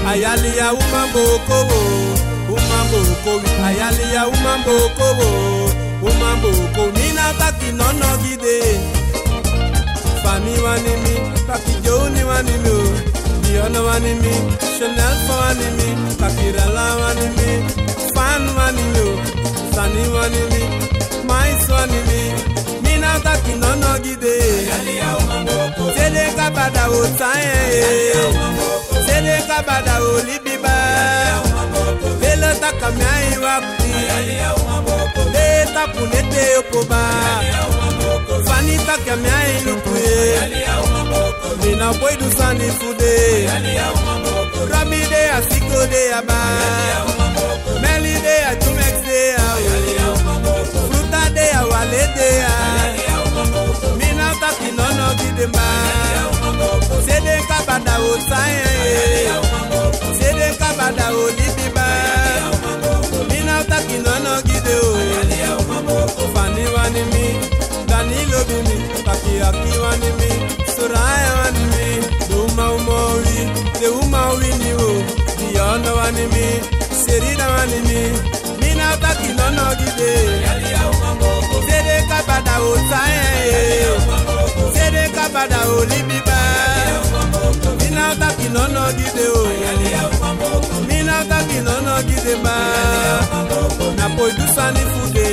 Ayalia umamboko umamboko ayalia umamboko umamboko nina taki nono gide Fani wanimi taki Joni wanimi Diona wanimi Chanel wanimi taki Rala wanimi Fan wanimi Sani wanimi Mais wanimi nina taki nono gide Ayalia umamboko Sede kabada otaye Sede kabada olibiba Vela takamai wakti Leta punete opoba Fani takamai lukuye Nina boy du sani fude Rami de asiko de aba Meli de a jumex de a Fruta de a wale de a Mina taki nono gidema Sede kabada otaye Sede kabada olibiba Mina taki nono gide o Fani wanimi Danilo bimi Taki aki wanimi Soraya wanimi Duma umowi De umawi ni o Diona wanimi Serida wanimi Mina taki nono gide Sede kabada otaye Sede kabada olibiba Mina taki nono gide o Mina taki nono gide ba Na boy du sani fude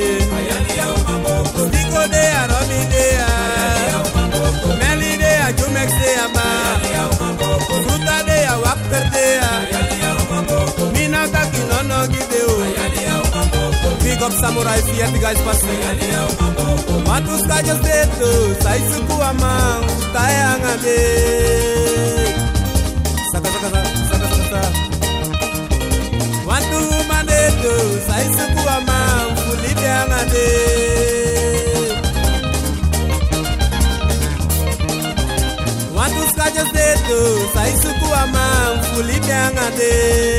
Diko de a Romi de a Meli de a Jumex de a ba Fruta de a Wapper de a Mina taki nono gide o Big up Samurai Fiat guys pasi Matus kajos deto Saisuku amang Tayanga de Saka Wantu mandeto Saisuku amang Fulide angade Wantu skajas deto Saisuku amang Fulide angade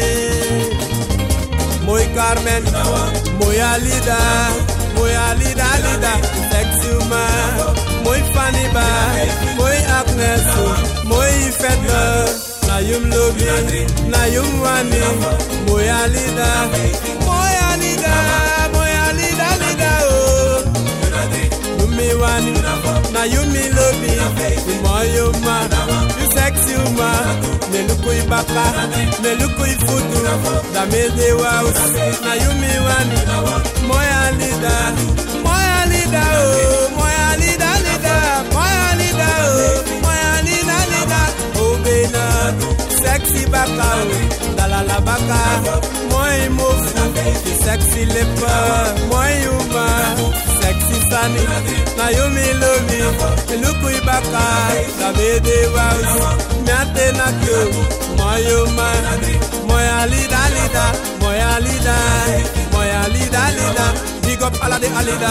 Moi Carmen Moi Alida Moi Alida Alida Sexy uma Moi Fanny ba Moi Agnes Moi Fedda Na yum lobi Na yum wani Moi Alida Moi Alida Moi Alida Alida oh Yumi wani Na yumi lobi Moi yuma You sexy uma Melukui baka Melukui futu Da mede waus Na yumi wani Moi Alida Moi Alida oh Moi Alida Alida Moi Alida oh Moi Alida Alida Oh bena Sexy baka oh Dalala baka Moi mofu Sexy lepa Moi yuma Sexy sani Na yumi lomi Melukui baka Da mede waus Miate na kyo Moi yuma Moi Alida Alida Moi Alida Moi Alida Alida Big up ala de Alida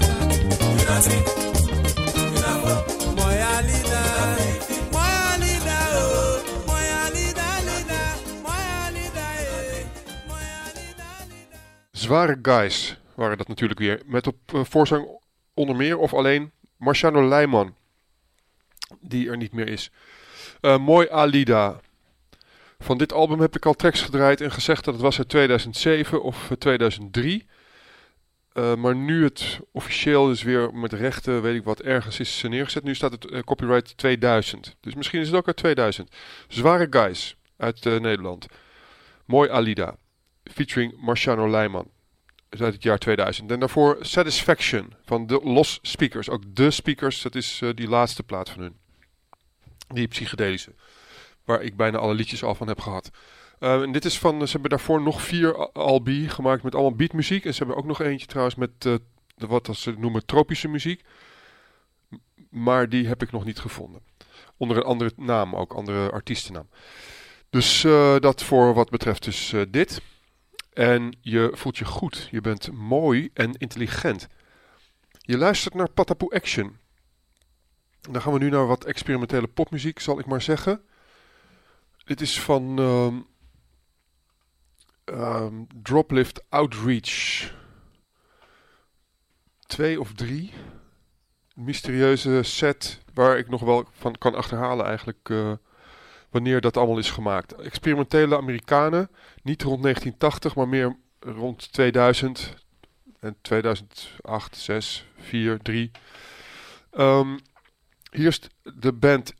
Moi Alida Moi Alida oh Moi Alida Alida Moi Alida Moi Alida Alida Zware Guys waren dat natuurlijk weer. Met op voorzang onder meer of alleen Marciano Leijman. Die er niet meer is. Moi Alida. Van dit album heb ik al tracks gedraaid en gezegd dat het was uit 2007 of 2003. Maar nu het officieel dus weer met rechten, weet ik wat, ergens is neergezet. Nu staat het copyright 2000. Dus misschien is het ook uit 2000. Zware Guys uit Nederland. Moi Alida. Featuring Marciano Leijman. Uit het jaar 2000. En daarvoor Satisfaction van de Los Speakers. Ook de Speakers, dat is die laatste plaat van hun. Die psychedelische. Waar ik bijna alle liedjes al van heb gehad. En dit is van, ze hebben daarvoor nog 4 albi gemaakt met allemaal beatmuziek. En ze hebben ook nog eentje trouwens met wat ze noemen tropische muziek. Maar die heb ik nog niet gevonden. Onder een andere naam ook, andere artiestennaam. Dus dat voor wat betreft dus dit. En je voelt je goed. Je bent mooi en intelligent. Je luistert naar Patapoe Action. Dan gaan we nu naar wat experimentele popmuziek, zal ik maar zeggen. Dit is van Droplift Outreach 2 of 3. Een mysterieuze set waar ik nog wel van kan achterhalen eigenlijk wanneer dat allemaal is gemaakt. Experimentele Amerikanen, niet rond 1980, maar meer rond 2000 en 2008, 6, 4, 3. Hier is de band,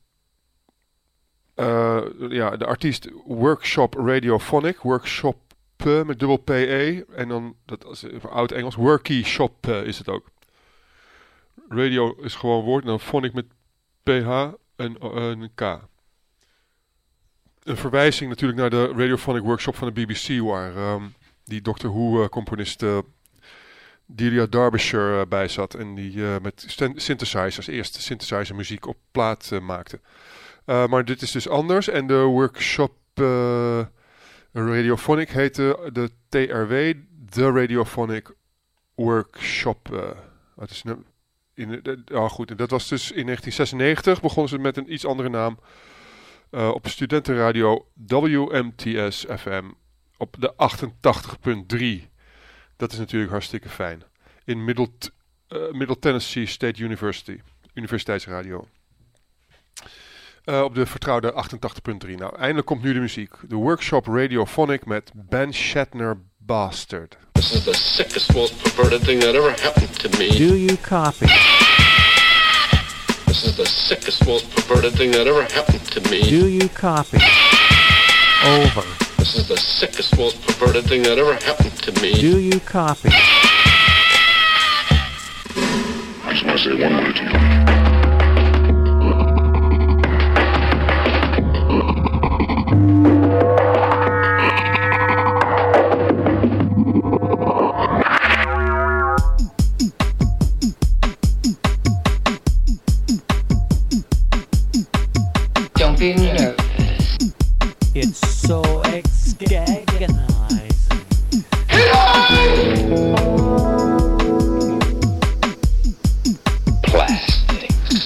de artiest Workshop Radiophonic, Workshop met dubbel PE, en dan, dat is oud Engels, Worky Shop is het ook. Radio is gewoon woord en dan phonic met PH en een K. Een verwijzing natuurlijk naar de Radiophonic Workshop van de BBC, waar die Doctor Who-componist Delia Derbyshire bij zat en die met synthesizers, eerst synthesizer muziek op plaat maakte. Maar dit is dus anders en de Workshop Radiophonic heette de TRW, de Radiophonic Workshop. Dat is goed, dat was dus in 1996, begonnen ze met een iets andere naam. Op studentenradio WMTS FM op de 88.3. Dat is natuurlijk hartstikke fijn. In Middle Tennessee State University, universiteitsradio. Op de vertrouwde 88.3. Nou, eindelijk komt nu de muziek. De Workshop Radiophonic met Ben Shatner Bastard. This is the sickest, most perverted thing that ever happened to me. Do you copy? This is the sickest, most perverted thing that ever happened to me. Do you copy? Over. This is the sickest, most perverted thing that ever happened to me. Do you copy? I just want to say one word to you. Don't be nervous. It's so exagonizing. Plastics.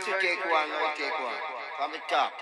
to take one, now take one. From the top.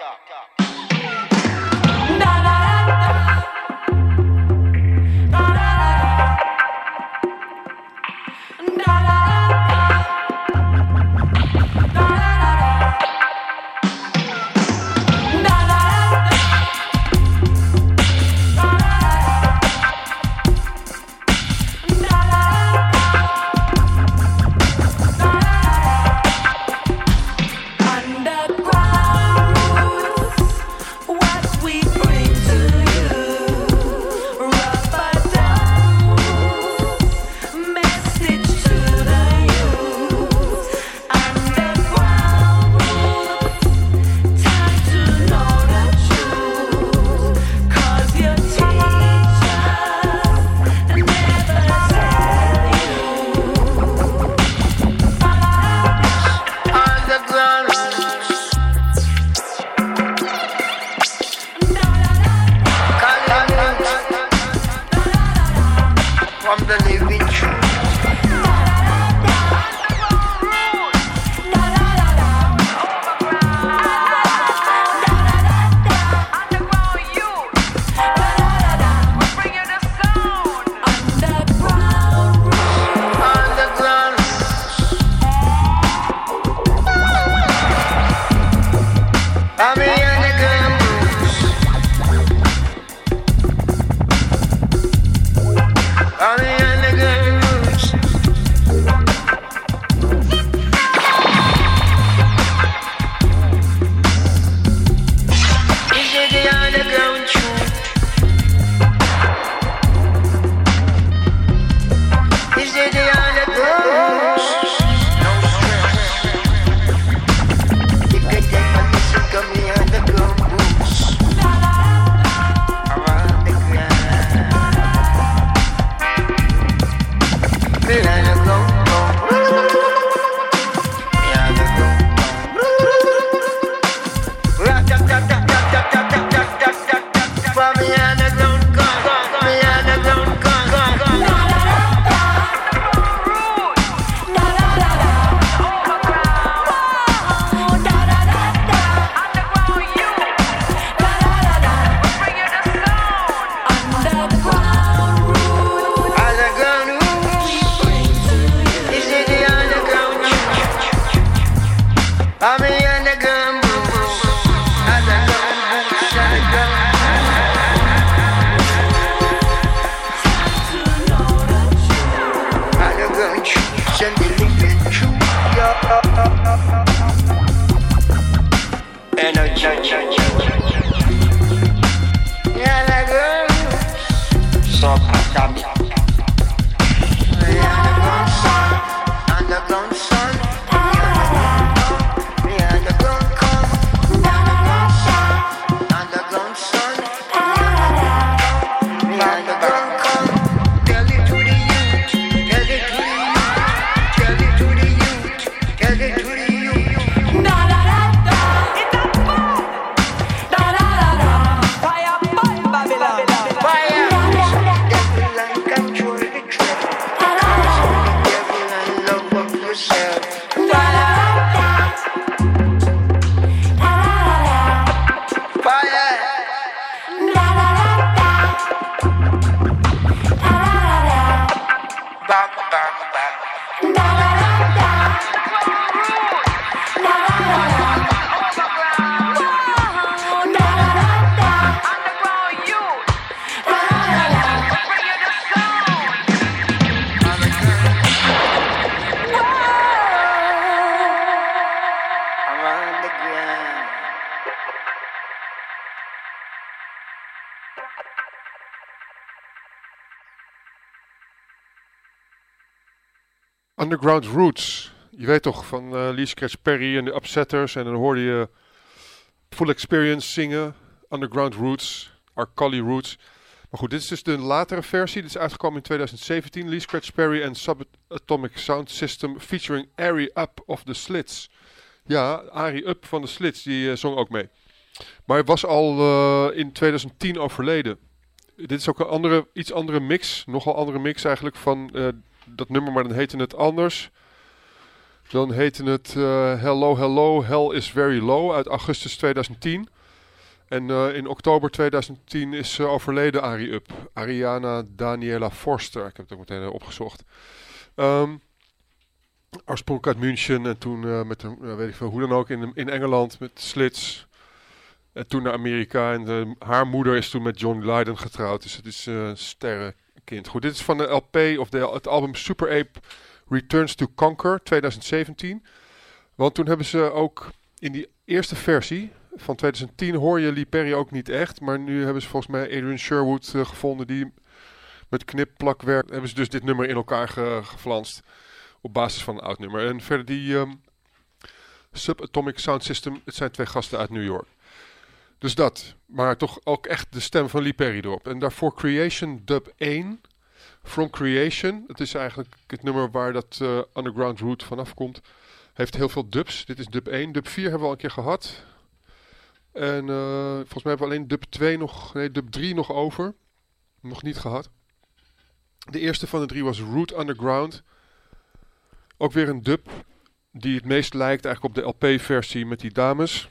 Underground Roots. Je weet toch, van Lee Scratch Perry en de Upsetters. En dan hoorde je Full Experience zingen. Underground Roots, Arcali Roots. Maar goed, dit is dus de latere versie. Dit is uitgekomen in 2017. Lee Scratch Perry en Subatomic Sound System featuring Ari Up of the Slits. Ja, Ari Up van de Slits, die zong ook mee. Maar hij was al in 2010 overleden. Dit is ook een iets andere mix. Nogal andere mix eigenlijk van dat nummer, maar dan heette het anders. Dan heette het Hello Hello, Hell is Very Low uit augustus 2010. En in oktober 2010 is overleden Ari Up. Ariana Daniela Forster. Ik heb het ook meteen opgezocht. Oorspronkelijk uit München en toen met weet ik veel hoe dan ook in Engeland met Slits. En toen naar Amerika en haar moeder is toen met John Lydon getrouwd. Dus het is een sterrenkind. Goed, dit is van de LP of het album Super Ape Returns to Conquer 2017. Want toen hebben ze ook in die eerste versie van 2010 hoor je Lee Perry ook niet echt. Maar nu hebben ze volgens mij Adrian Sherwood gevonden die met knip-plakwerk hebben ze dus dit nummer in elkaar geflanst. Op basis van een oud nummer. En verder die Subatomic Sound System. Het zijn 2 gasten uit New York. Dus dat. Maar toch ook echt de stem van Lee Perry erop. En daarvoor Creation Dub 1. From Creation. Het is eigenlijk het nummer waar dat Underground Root vanaf komt. Heeft heel veel dubs. Dit is dub 1. Dub 4 hebben we al een keer gehad. En volgens mij hebben we alleen dub 3 nog over. Nog niet gehad. De eerste van de 3 was Root Underground. Ook weer een dub die het meest lijkt eigenlijk op de LP-versie met die dames.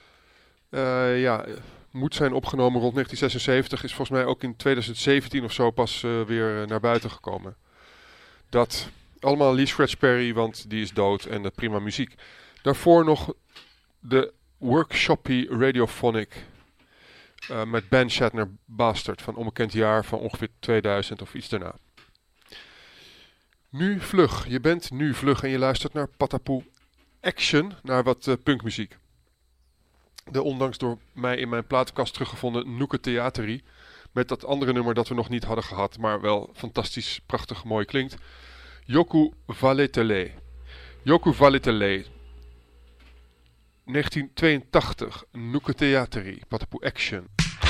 Moet zijn opgenomen rond 1976. Is volgens mij ook in 2017 of zo pas weer naar buiten gekomen. Dat allemaal Lee Scratch Perry, want die is dood en de prima muziek. Daarvoor nog de workshoppy Radiophonic met Ben Shatner Bastard van onbekend jaar van ongeveer 2000 of iets daarna. Nu vlug. Je bent nu vlug en je luistert naar Patapoe Action, naar wat punkmuziek. De ondanks door mij in mijn platenkast teruggevonden Nuke Theaterie. Met dat andere nummer dat we nog niet hadden gehad, maar wel fantastisch, prachtig, mooi klinkt. Yoku Valetele. Yoku Valetele. 1982. Nuke Theaterie. Patapoe Action.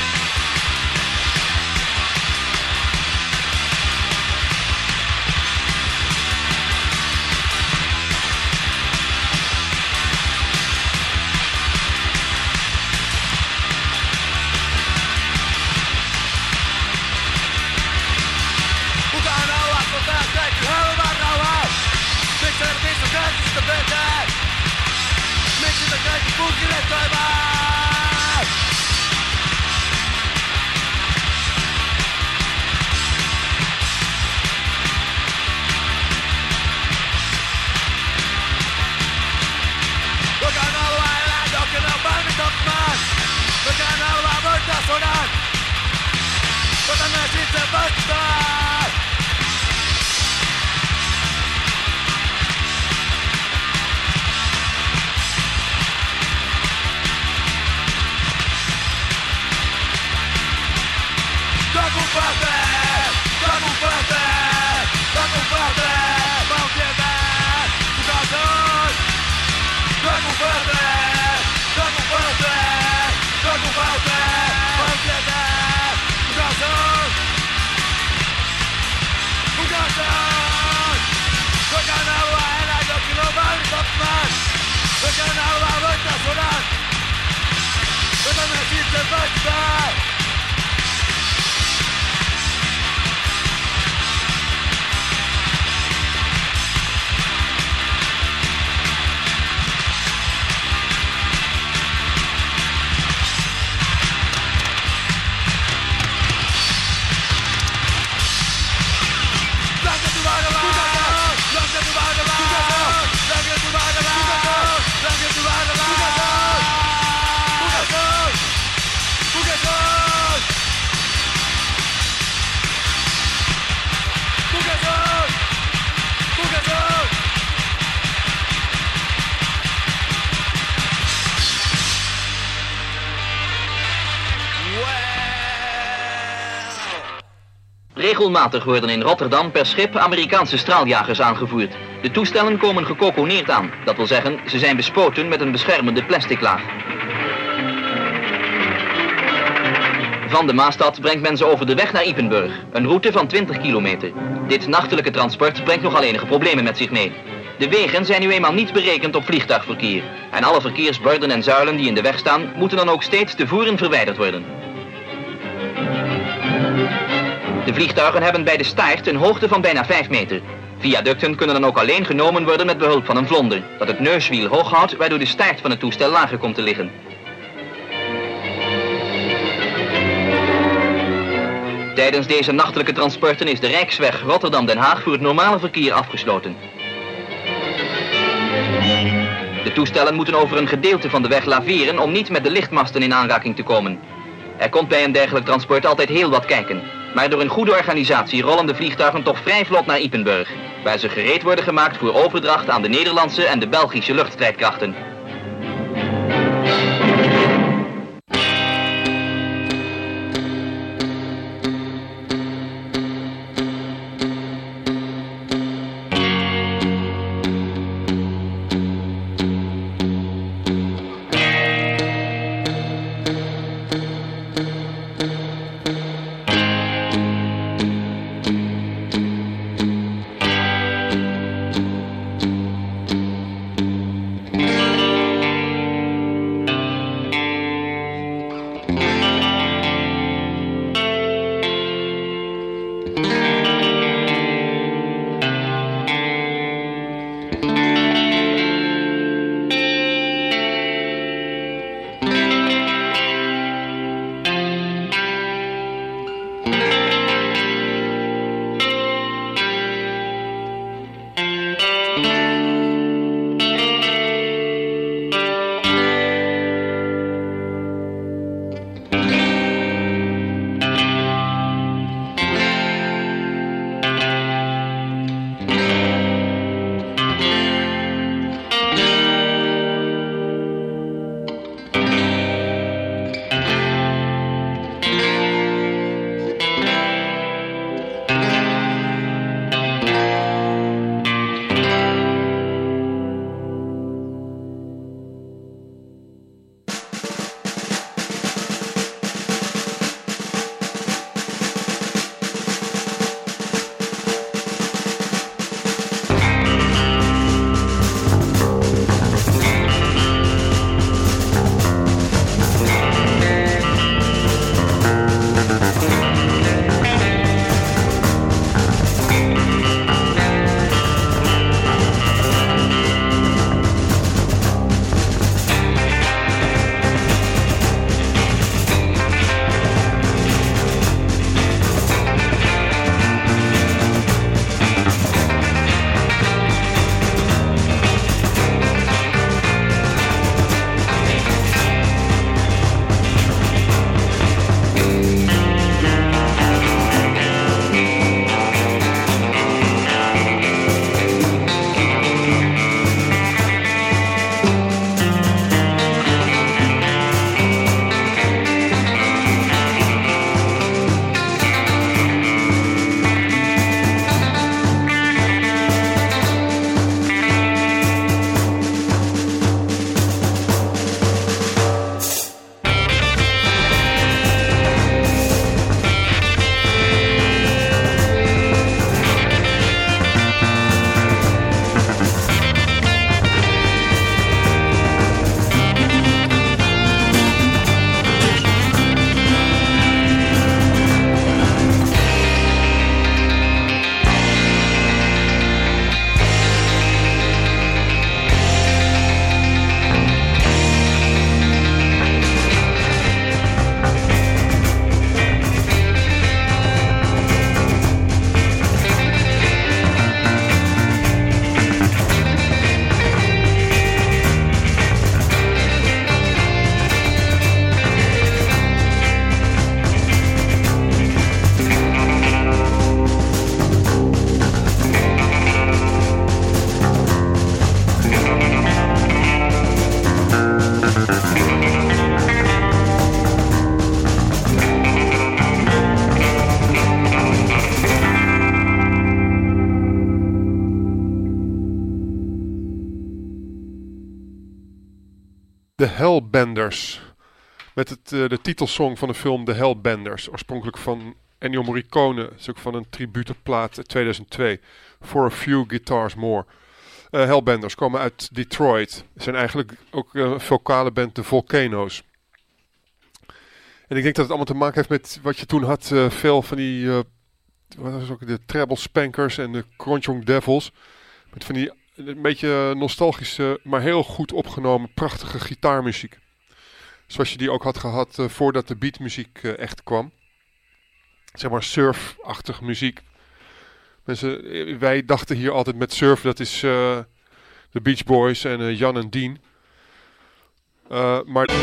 Regelmatig worden in Rotterdam per schip Amerikaanse straaljagers aangevoerd. De toestellen komen gecoconeerd aan. Dat wil zeggen, ze zijn bespoten met een beschermende plastic laag. Van de Maastad brengt men ze over de weg naar Ypenburg. Een route van 20 kilometer. Dit nachtelijke transport brengt nogal enige problemen met zich mee. De wegen zijn nu eenmaal niet berekend op vliegtuigverkeer. En alle verkeersborden en zuilen die in de weg staan, moeten dan ook steeds te voren verwijderd worden. De vliegtuigen hebben bij de staart een hoogte van bijna 5 meter. Viaducten kunnen dan ook alleen genomen worden met behulp van een vlonder, dat het neuswiel hoog houdt, waardoor de staart van het toestel lager komt te liggen. Tijdens deze nachtelijke transporten is de Rijksweg Rotterdam-Den Haag voor het normale verkeer afgesloten. De toestellen moeten over een gedeelte van de weg laveren om niet met de lichtmasten in aanraking te komen. Er komt bij een dergelijk transport altijd heel wat kijken. Maar door een goede organisatie rollen de vliegtuigen toch vrij vlot naar Ypenburg, waar ze gereed worden gemaakt voor overdracht aan de Nederlandse en de Belgische luchtstrijdkrachten. The Hellbenders. Met de titelsong van de film The Hellbenders. Oorspronkelijk van Ennio Morricone. Dat is ook van een tributeplaat uit 2002. For a Few Guitars More. Hellbenders komen uit Detroit. Ze zijn eigenlijk ook een vocale band, de Volcanoes. En ik denk dat het allemaal te maken heeft met wat je toen had. Veel van die wat was ook, de Treble Spankers en de Kronjong Devils. Met van die een beetje nostalgische, maar heel goed opgenomen, prachtige gitaarmuziek. Zoals je die ook had gehad voordat de beatmuziek echt kwam. Zeg maar surf-achtige muziek. Mensen, wij dachten hier altijd met surf, dat is de Beach Boys en Jan en Dean. Maar...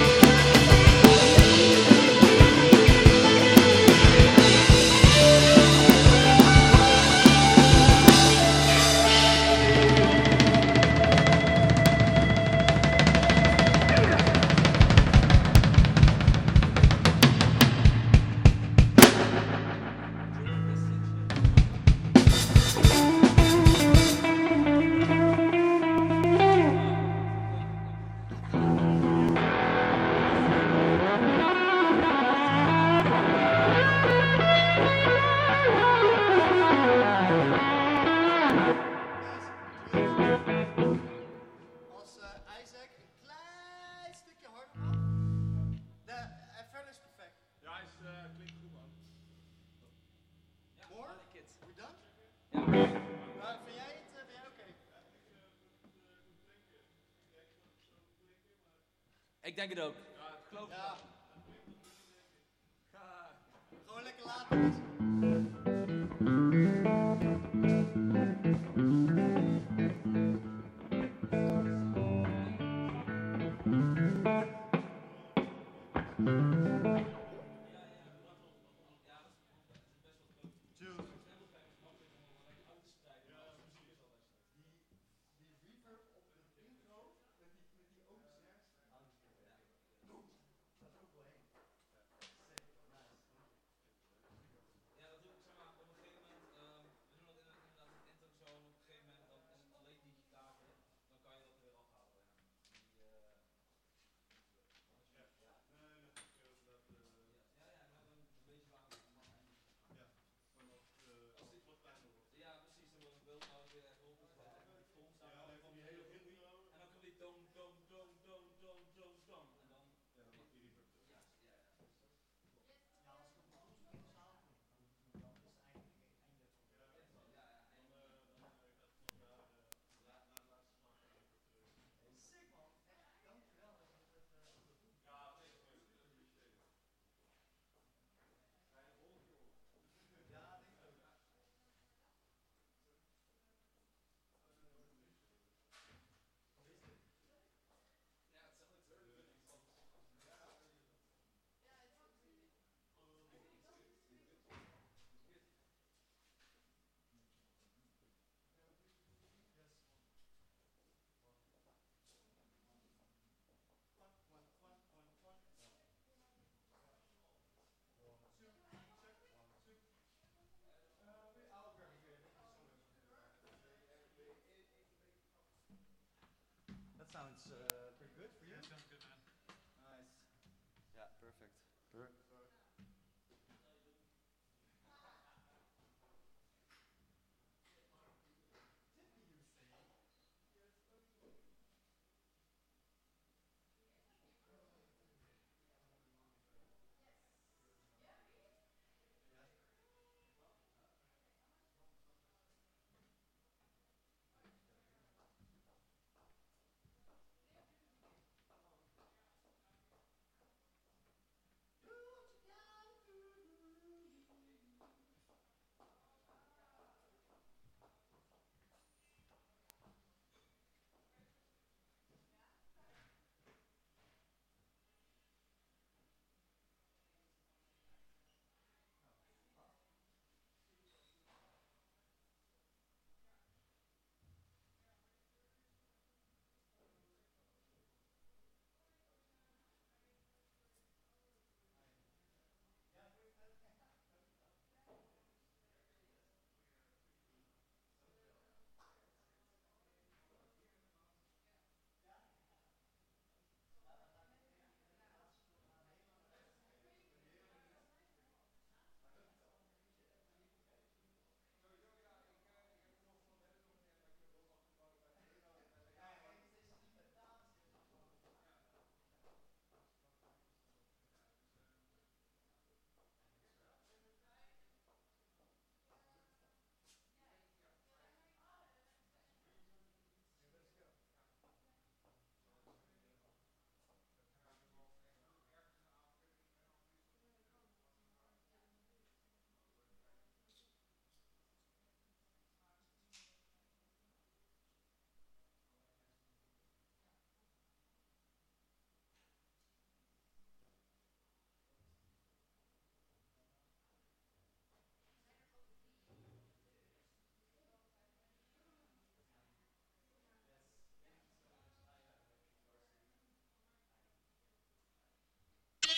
Ik denk het ook. Ja. Gewoon lekker laten. Sounds pretty good for you. Yeah, sounds good, man. Nice. Yeah, perfect.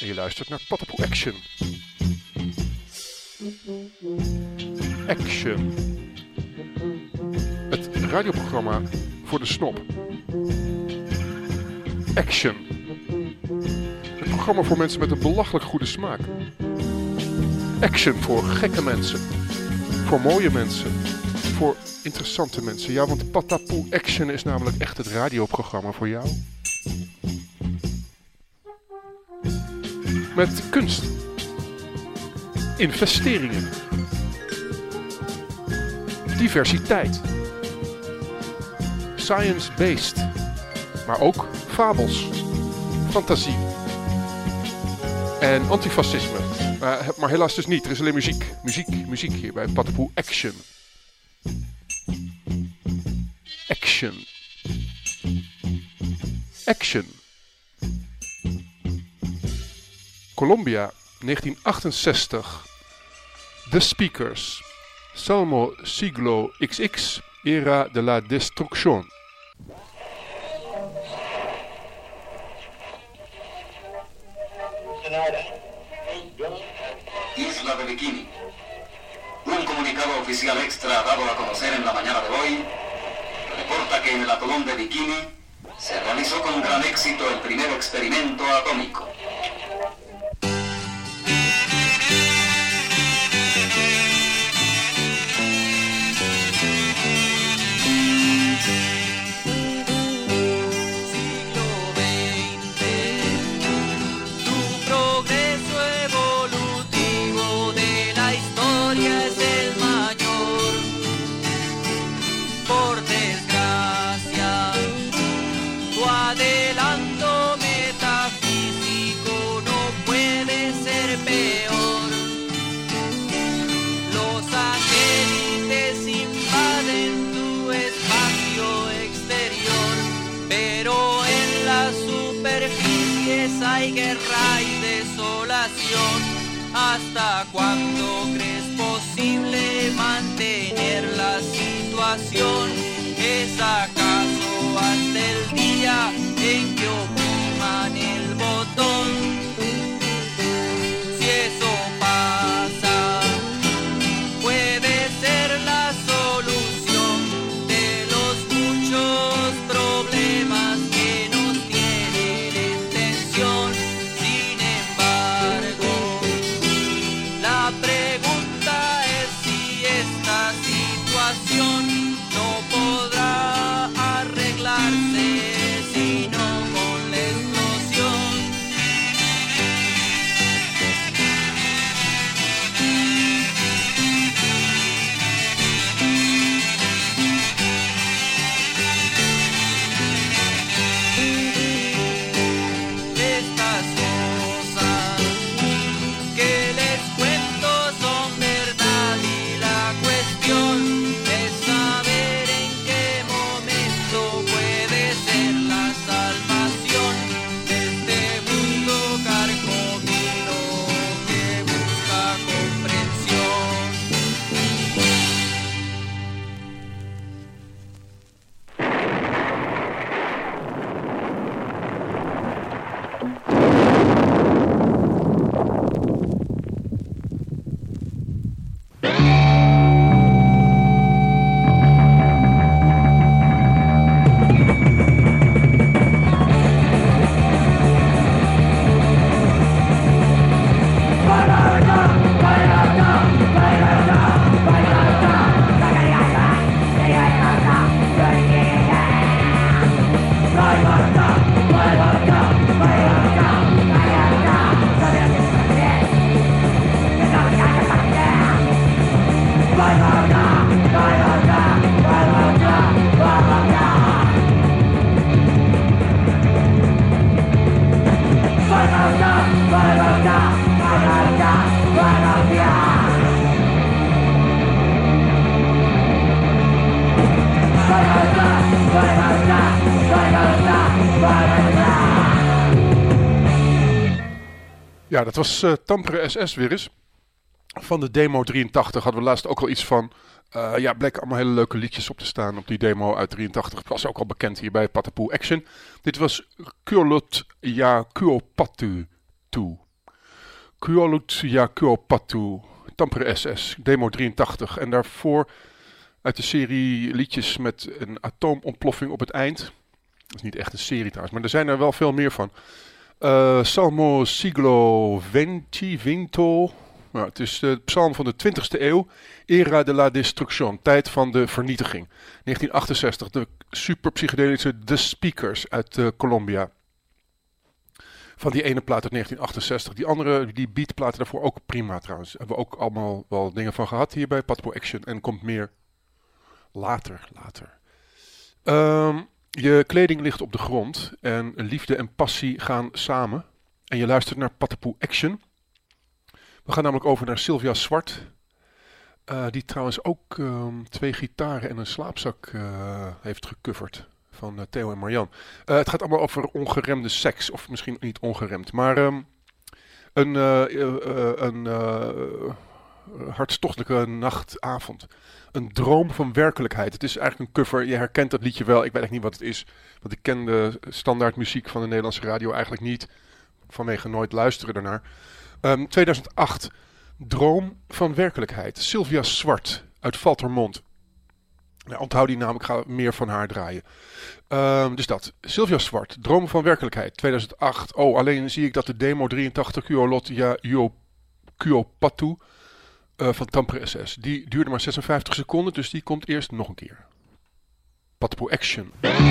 En je luistert naar Patapoe Action. Action. Het radioprogramma voor de snop. Action. Het programma voor mensen met een belachelijk goede smaak. Action voor gekke mensen. Voor mooie mensen. Voor interessante mensen. Ja, want Patapoe Action is namelijk echt het radioprogramma voor jou. Met kunst. Investeringen. Diversiteit. Science-based. Maar ook fabels. Fantasie. En antifascisme. Maar helaas dus niet. Er is alleen muziek. Muziek hier bij Patapoe Action. Action. Action. Colombia, 1968. The Speakers. Salmo Siglo XX. Era de la Destrucción. Isla de Bikini. Un comunicado oficial extra dado a conocer en la mañana de hoy reporta que en el atolón de Bikini se realizó con gran éxito el primer experimento atómico. Hay guerra y desolación. ¿Hasta cuándo crees posible mantener la situación? ¿Es acaso hasta el día en que opriman el botón? Si eso pasa, puede ser la solución de los muchos problemas que nos tienen en tensión. Sin embargo, la pregunta es si esta situación no podrá arreglarse sino con la explosión. Estas cosas que les cuento son verdad y la cuestión es saber en qué momento puede ser la salvación de este mundo carcomido que busca comprensión. Ja, dat was Tampere SS weer eens. Van de demo 83 hadden we laatst ook al iets van. Bleken allemaal hele leuke liedjes op te staan op die demo uit 83. Het was ook al bekend hier bij Patapoe Action. Dit was Kurlot Ja Kuopatu Toe. Kuolut ja Kuopatu, Tampere SS, demo 83. En daarvoor uit de serie liedjes met een atoomontploffing op het eind. Dat is niet echt een serie trouwens, maar er zijn er wel veel meer van. Salmo Siglo Vinto. Nou, het is de psalm van de 20e eeuw. Era de la Destruction, tijd van de vernietiging. 1968, de super psychedelische The Speakers uit Colombia. Van die ene plaat uit 1968. Die andere, die beatplaten daarvoor ook prima trouwens. Hebben we ook allemaal wel dingen van gehad hier bij Patpo Action. En komt meer later. Je kleding ligt op de grond. En liefde en passie gaan samen. En je luistert naar Patpo Action. We gaan namelijk over naar Sylvia Zwart. Die trouwens ook 2 gitaren en een slaapzak heeft gecoverd. Van Theo en Marjan. Het gaat allemaal over ongeremde seks. Of misschien niet ongeremd. Maar een hartstochtelijke nachtavond. Een droom van werkelijkheid. Het is eigenlijk een cover. Je herkent dat liedje wel. Ik weet echt niet wat het is. Want ik ken de standaard muziek van de Nederlandse radio eigenlijk niet. Vanwege nooit luisteren daarnaar. 2008. Droom van werkelijkheid. Sylvia Zwart uit Valtermond. Nou, onthoud die naam, ik ga meer van haar draaien. Dus dat. Sylvia Zwart, Dromen van Werkelijkheid, 2008. Oh, alleen zie ik dat de demo 83 Kuolot ja Kuopatu van Tampere SS. Die duurde maar 56 seconden, dus die komt eerst nog een keer. Patpo Action.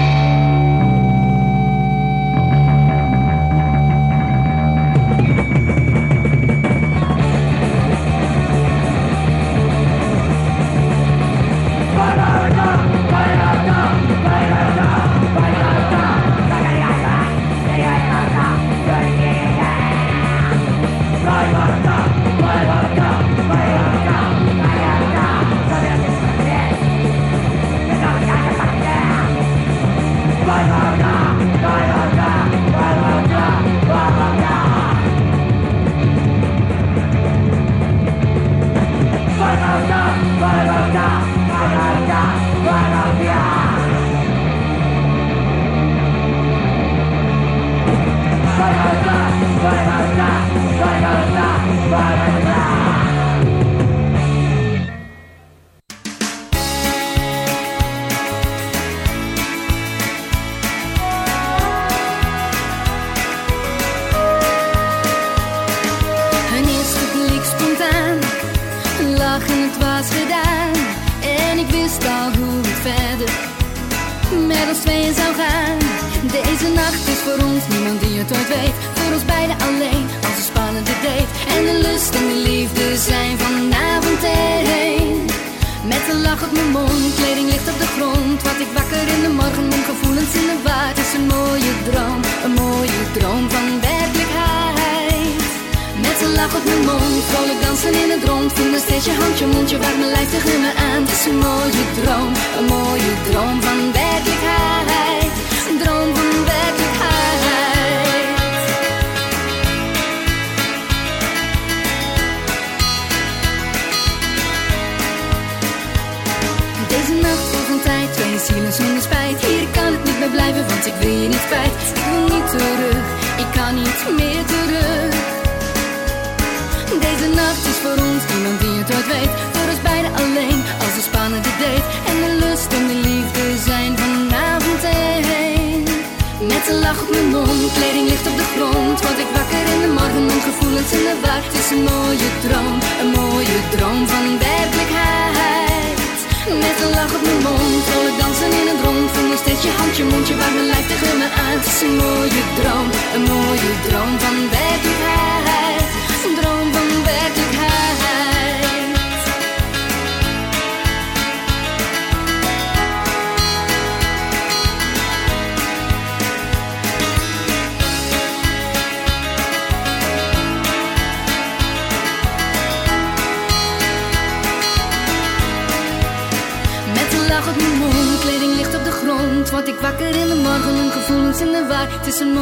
Word ik wakker in de morgen, mijn gevoelens in de war. Het is een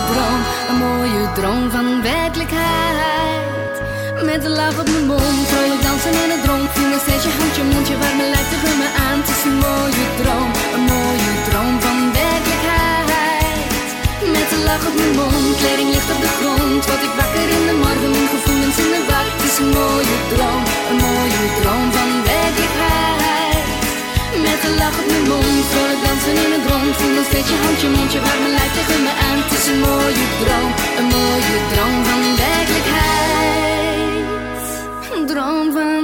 mooie droom van werkelijkheid. Met een lach op mijn mond, vrolijk dansen in het dronk. Voel nog steeds je handje, mondje, waar mijn lijf tegen me aan. Het is een mooie droom van werkelijkheid. Met een lach op mijn mond, kleding ligt op de grond. Word ik wakker in de morgen, mijn gevoelens een mooie droom van werkelijkheid. Met een lach op mijn mond, vrolijk dansen in het rond. Voel nog steeds je handje, mondje, waar mijn lijf tegen me aan. Het is een mooie droom van werkelijkheid. Een droom van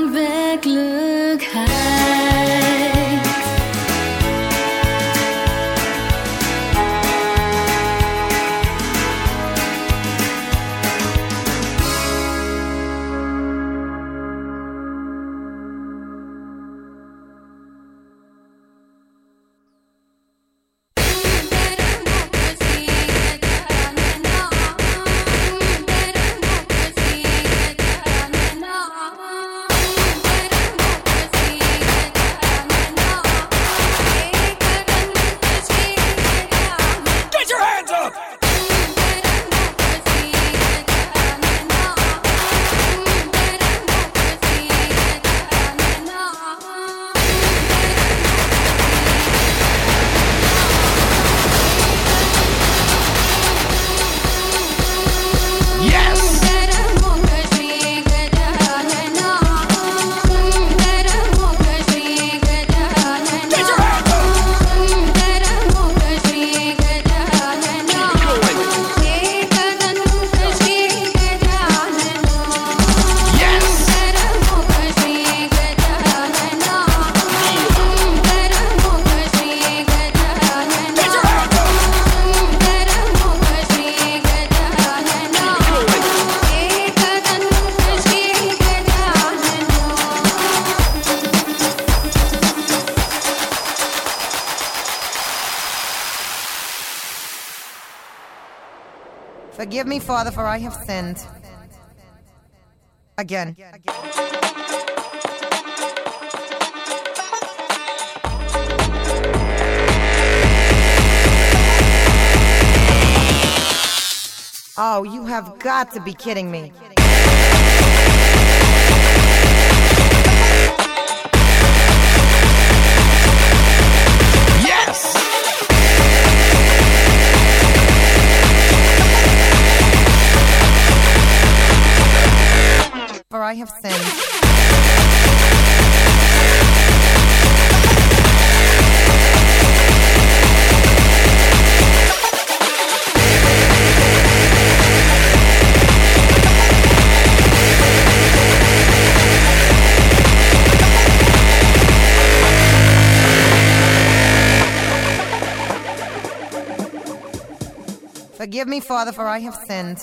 werkelijkheid. Forgive me, Father, for I have sinned. Again. Oh, you have got to be kidding me. Yes! For I have sinned. Forgive me, Father, for I have sinned.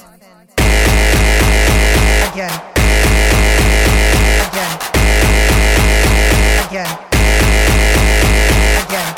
Again. Again. Again. Again.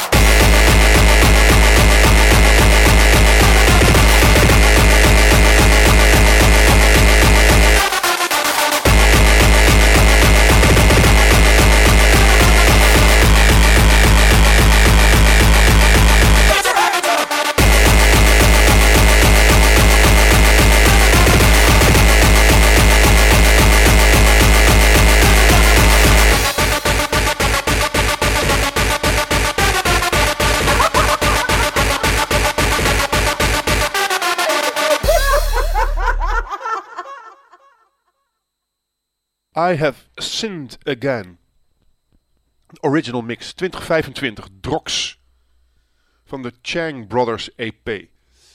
I Have Sinned Again. Original mix 2025. Drox. Van de Chang Brothers EP.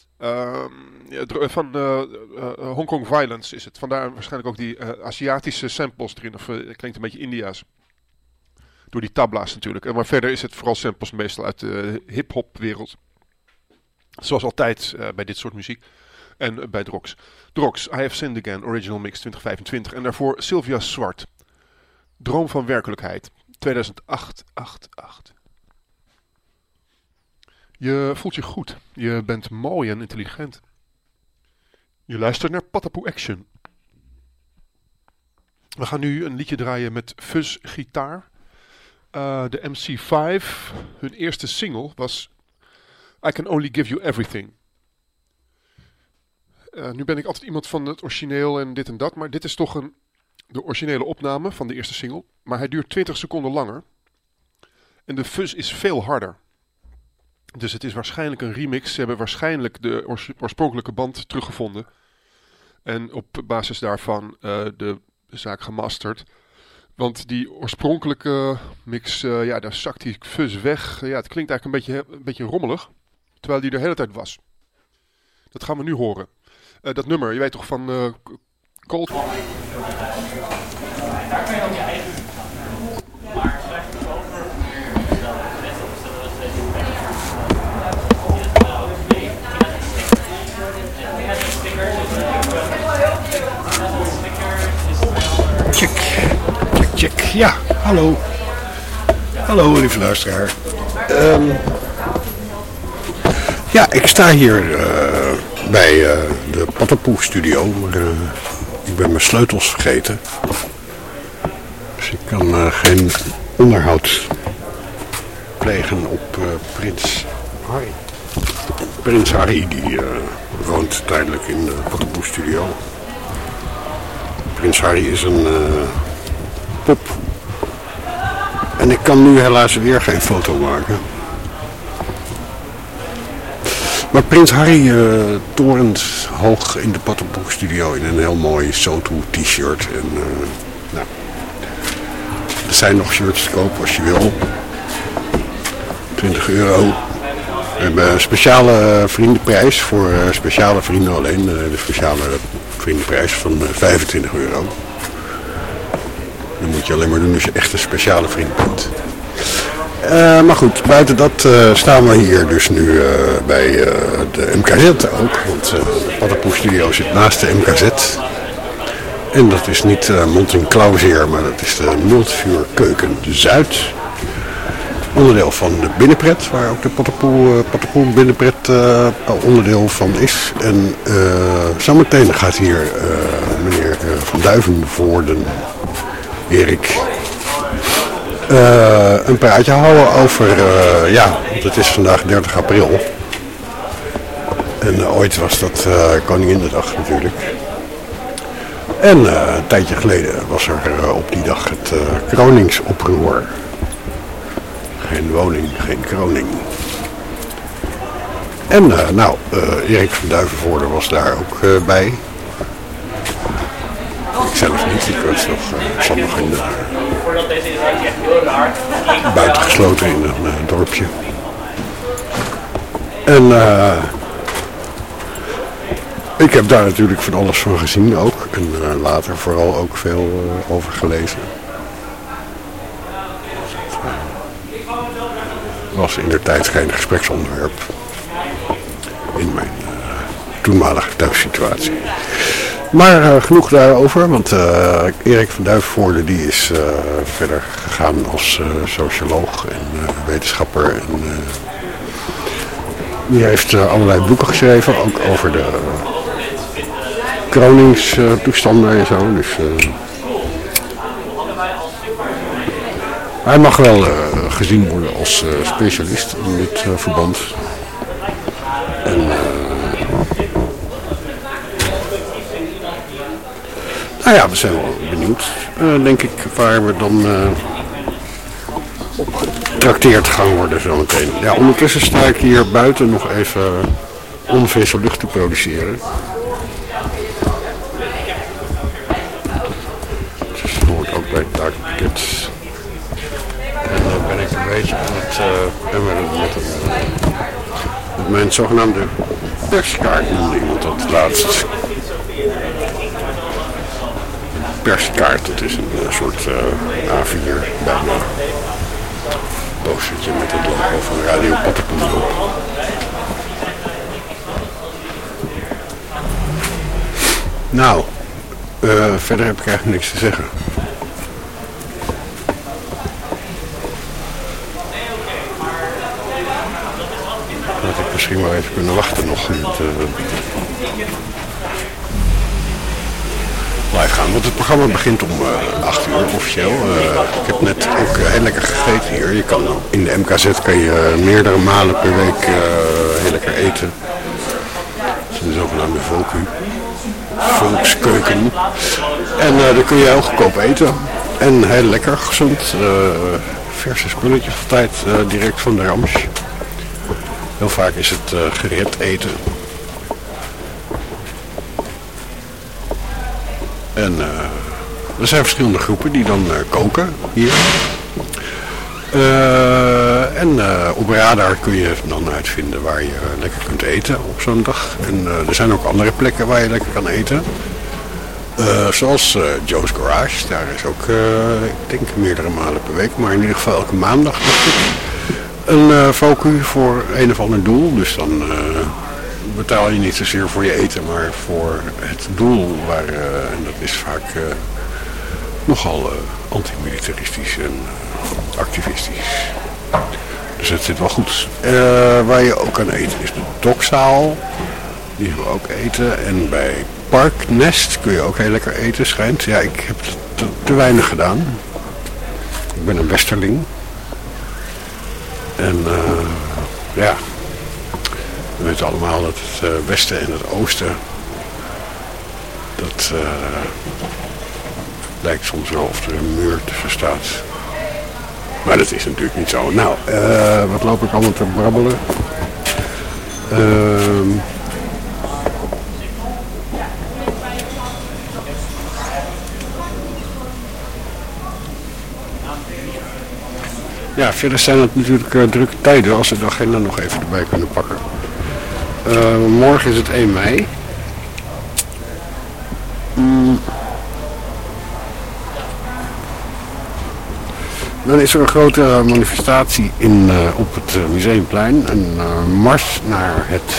Van Hong Kong Violence is het. Vandaar waarschijnlijk ook die Aziatische samples erin. Of klinkt een beetje India's. Door die tabla's natuurlijk. Maar verder is het vooral samples meestal uit de hip-hop wereld. Zoals altijd bij dit soort muziek. En bij Drox. Drox, I Have Sinned Again, Original Mix 2025. En daarvoor Sylvia Swart. Droom van werkelijkheid. 2008. Je voelt je goed. Je bent mooi en intelligent. Je luistert naar Patapoe Action. We gaan nu een liedje draaien met fuzz gitaar. De MC5, hun eerste single was I Can Only Give You Everything. Nu ben ik altijd iemand van het origineel en dit en dat, maar dit is toch de originele opname van de eerste single. Maar hij duurt 20 seconden langer. En de fuzz is veel harder. Dus het is waarschijnlijk een remix. Ze hebben waarschijnlijk de oorspronkelijke band teruggevonden. En op basis daarvan de zaak gemasterd. Want die oorspronkelijke mix, daar zakt die fuzz weg. Ja, het klinkt eigenlijk een beetje rommelig. Terwijl die de hele tijd was. Dat gaan we nu horen. Dat nummer, je weet toch van Cold... Daar kan je ook je eigen... Maar schrijf het over... Check. Ja, hallo. Hallo, lieve luisteraar. Ja, ik sta hier bij de Pattenpoe studio. Maar, ik ben mijn sleutels vergeten. Dus ik kan geen onderhoud plegen op Prins Harry. Prins Harry die woont tijdelijk in de Pattenpoe studio. Prins Harry is een pop. En ik kan nu helaas weer geen foto maken. Maar Prins Harry torent hoog in de Pattenpoe studio in een heel mooi Soto t-shirt. En er zijn nog shirts te koop als je wil. €20. We hebben een speciale vriendenprijs voor speciale vrienden alleen. De speciale vriendenprijs van €25. Dat moet je alleen maar doen als je echt een speciale vriend bent. Maar goed, buiten dat staan we hier dus nu bij de MKZ ook. Want de Pattenpoe studio zit naast de MKZ. En dat is niet Montenclauseer, maar dat is de Multvuurkeuken Zuid. Onderdeel van de Binnenpret, waar ook de Pattenpoe Binnenpret onderdeel van is. En zometeen gaat hier meneer Van Duivenvoorden, Erik, een praatje houden over, want het is vandaag 30 april. En ooit was dat Koninginnedag natuurlijk. En een tijdje geleden was er op die dag het kroningsoproer. Geen woning, geen kroning. En Erik van Duivenvoorde was daar ook bij. Ik zelf niet, ik zat nog in buitengesloten in een dorpje. En ik heb daar natuurlijk van alles van gezien ook. En later vooral ook veel over gelezen. Was inderdaad geen gespreksonderwerp in mijn toenmalige thuissituatie. Maar genoeg daarover, want Erik van Duivenvoorde die is verder gegaan als socioloog en wetenschapper. En, die heeft allerlei boeken geschreven, ook over de kroningstoestanden en zo. Dus, hij mag wel gezien worden als specialist in dit verband. En we zijn wel benieuwd, denk ik, waar we dan op getrakteerd gaan worden zometeen. Ja, ondertussen sta ik hier buiten nog even onverse lucht te produceren. Dus dat hoort ook bij taakpakket. En dan ben ik een beetje aan het emmeren met mijn zogenaamde perskaart, noemde iemand dat laatst. Perskaart, dat is een soort A4 bijna. Postertje met het logo van Radio Pattenpoe op. Nou, verder heb ik eigenlijk niks te zeggen. Had ik misschien wel even kunnen wachten nog met live gaan. Want het programma begint om 8 uur officieel. Ik heb net ook heel lekker gegeten hier. Je kan, in de MKZ kan je meerdere malen per week heel lekker eten. Dat is een zogenaamde volkskeuken. En daar kun je heel goedkoop eten. En heel lekker, gezond. Verse spulletjes altijd direct van de Rams. Heel vaak is het gered eten. En Er zijn verschillende groepen die dan koken hier. En op Radar kun je dan uitvinden waar je lekker kunt eten op zo'n dag. En er zijn ook andere plekken waar je lekker kan eten. Zoals Joe's Garage, daar is ook, ik denk meerdere malen per week, maar in ieder geval elke maandag een focu voor een of ander doel. Dus dan betaal je niet zozeer voor je eten, maar voor het doel waar, en dat is vaak nogal antimilitaristisch en activistisch. Dus het zit wel goed. Waar je ook kan eten is de dokzaal. Die hebben we ook eten. En bij Parknest kun je ook heel lekker eten, schijnt. Ja, ik heb te weinig gedaan. Ik ben een westerling. En ja, we weten allemaal dat het westen en het oosten, dat lijkt soms wel of er een muur tussen staat. Maar dat is natuurlijk niet zo. Nou, wat loop ik allemaal te brabbelen? Ja, verder zijn het natuurlijk drukke tijden als we de agenda nog even erbij kunnen pakken. Morgen is het 1 mei. Dan is er een grote manifestatie op het Museumplein. Een mars naar het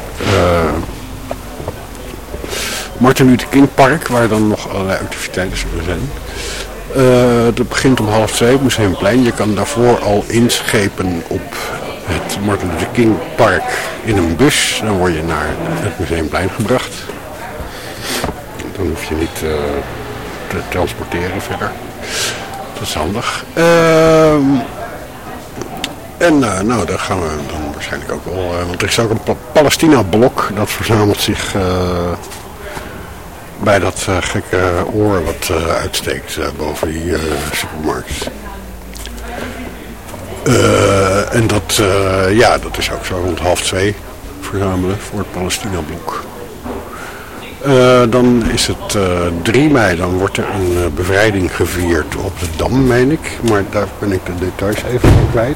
Martin Luther King Park, waar dan nog allerlei activiteiten zullen zijn. Dat begint om 1:30 op het Museumplein. Je kan daarvoor al inschepen op het Martin Luther King Park in een bus. Dan word je naar het Museumplein gebracht. Dan hoef je niet te transporteren verder. Dat is handig. Nou, daar gaan we dan waarschijnlijk ook wel... want er is ook een Palestina-blok. Dat verzamelt zich bij dat gekke oor wat uitsteekt boven die supermarkt. En dat, ja, dat is ook zo rond 1:30 verzamelen voor het Palestina-blok. Dan is het 3 mei, dan wordt er een bevrijding gevierd op de Dam, meen ik. Maar daar ben ik de details even van kwijt.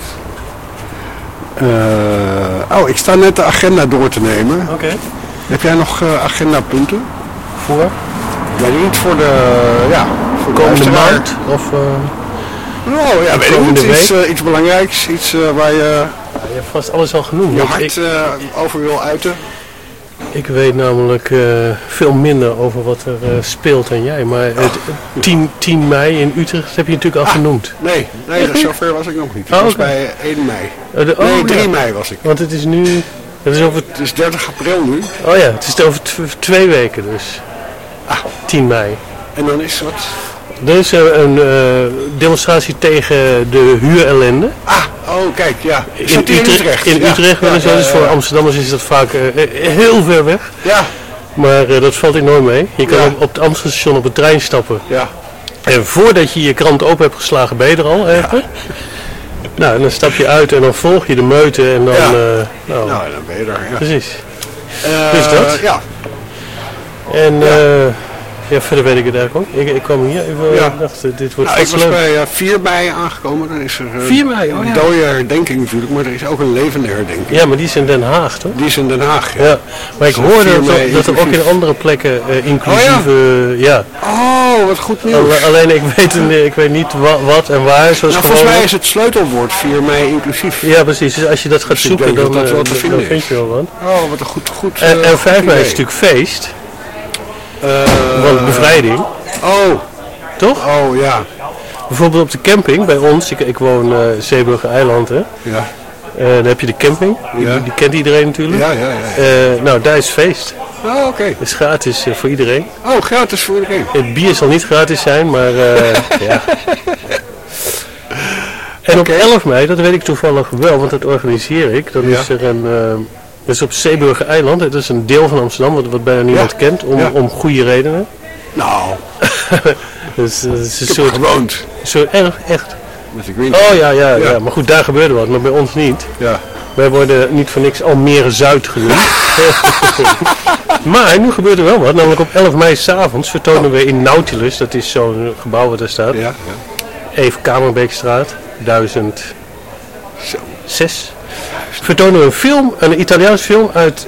Ik sta net de agenda door te nemen. Oké. Heb jij nog agendapunten? Voor? Ja, niet voor de... Ja, voor de komende maand? Of... Nou ja, weet ik niet. Iets belangrijks. Iets waar je... Je hebt vast alles al genoemd. Je hart over wil uiten. Ik weet namelijk veel minder over wat er speelt dan jij. Maar 10 mei in Utrecht heb je natuurlijk al genoemd. Nee, zover was ik nog niet. Het was bij 1 mei. 3 mei was ik. Want het is nu... Het is 30 april nu. Oh ja, het is over 2 weken dus. 10 mei. En dan is wat? Er is een demonstratie tegen de huurellende. Kijk, ja. In Utrecht. In Utrecht weliswaar. Dus voor Amsterdammers is dat vaak heel ver weg. Ja. Maar dat valt enorm mee. Je kan op het Amsterdamstation op een trein stappen. Ja. En voordat je je krant open hebt geslagen, ben je er al. Nou, en dan stap je uit en dan volg je de meute en dan... dan ben je er. Ja. Precies. Dus dat. Ja. En... Ja, verder weet ik het eigenlijk ook. Ik kwam hier even, ik dacht, dit wordt ik was bij 4 mei aangekomen. Dan is er 4 mei, een dode herdenking natuurlijk, maar er is ook een levende herdenking. Ja, maar die is in Den Haag, toch? Die is in Den Haag, ja. Maar ik hoorde dat er ook in andere plekken inclusieve... Oh, wat goed nieuws. Alleen ik weet niet wat en waar. Volgens mij is het sleutelwoord 4 mei inclusief. Ja, precies. Dus als je dat gaat zoeken, dan vind je wel wat. Oh, wat een goed... En 5 mei is natuurlijk feest. Want bevrijding. Oh. Toch? Oh, ja. Bijvoorbeeld op de camping bij ons. Ik woon Zeeburger Eiland, hè. Ja. Dan heb je de camping. Die kent iedereen natuurlijk. Ja. Nou, daar is feest. Oh, oké. Het is gratis voor iedereen. Oh, gratis voor iedereen. Het bier zal niet gratis zijn, maar ja. En op 11 mei, dat weet ik toevallig wel, want dat organiseer ik. Dan is er een... Dat is op Zeeburger Eiland. Dat is een deel van Amsterdam wat bijna niemand kent. Om goede redenen. Nou. Dus is een soort gewoond. Echt. Met de Green. Oh ja. Maar goed, daar gebeurde wat. Maar bij ons niet. Ja. Wij worden niet voor niks Almere Zuid genoemd. Maar nu gebeurt er wel wat. Namelijk op 11 mei 's avonds vertonen we in Nautilus. Dat is zo'n gebouw wat daar staat. Ja. Even Kamerbeekstraat, 1006. Vertonen we een film, een Italiaans film uit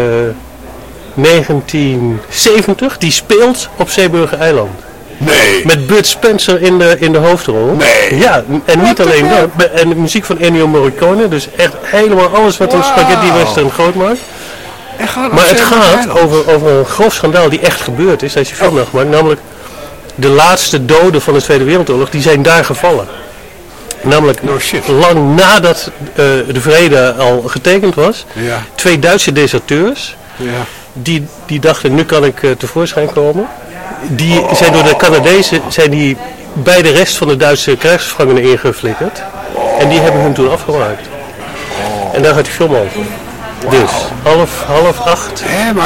1970. Die speelt op Zeeburger-eiland. Nee. Met Bud Spencer in de hoofdrol. Nee. Ja, en niet alleen dat. En de muziek van Ennio Morricone. Dus echt helemaal alles wat een spaghetti western groot maakt. Maar het gaat over een grof schandaal die echt gebeurd is. Daar is die film naar gemaakt. Namelijk de laatste doden van de Tweede Wereldoorlog. Die zijn daar gevallen. Namelijk lang nadat de vrede al getekend was. Ja. 2 Duitse deserteurs. Ja. Die dachten, nu kan ik tevoorschijn komen. Die zijn door de Canadezen bij de rest van de Duitse krijgsgevangenen ingeflikkerd. En die hebben hun toen afgemaakt. En daar gaat die film over. Dus, half 8.